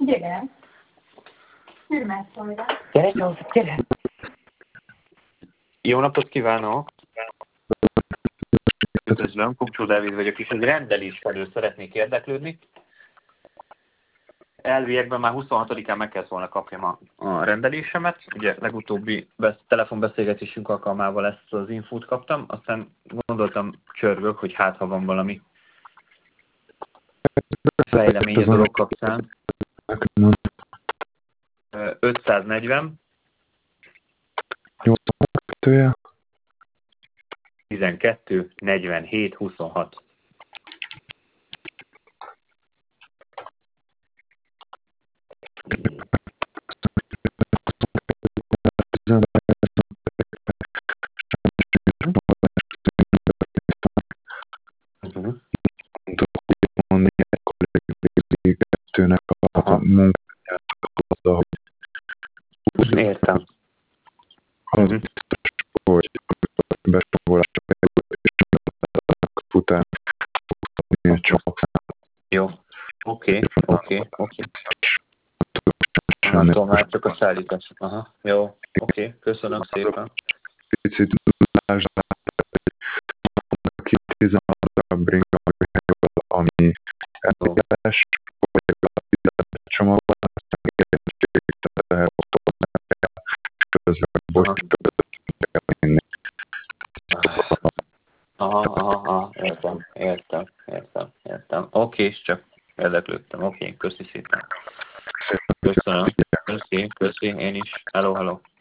Gyere. Gyere, szólj. Gyere, József, gyere! Jó napot kívánok! Üdvözlöm, Kupcsó Dávid vagyok, és egy rendelés felől szeretnék érdeklődni. Elviekben már 26-án meg kellett volna kapjam a rendelésemet. Ugye legutóbbi telefonbeszélgetésünk alkalmával ezt az infót kaptam, aztán gondoltam, csörgök, hogy hát ha van valami fejlemény a dolog kapcsán. 540 12 47 26. A munkáját azzal, hogy Értem. az biztos, hogy besorolásra került, és fután fogni egy csomagszámot. Jó. Oké. Nem tudom, már csak a szállítás. Aha. Jó. Oké. Köszönöm szépen. Picit lásd át, hogy ki 16 darab bringa, ami elégás, vagy a 15 csomagban, aztán érdekelségtelen autóban kell, közben bocsánat kell menni. Aha. Értem. Oké, és csak érdeklődtem. Oké, köszi szépen. Köszönöm. Köszi, én is. Hello.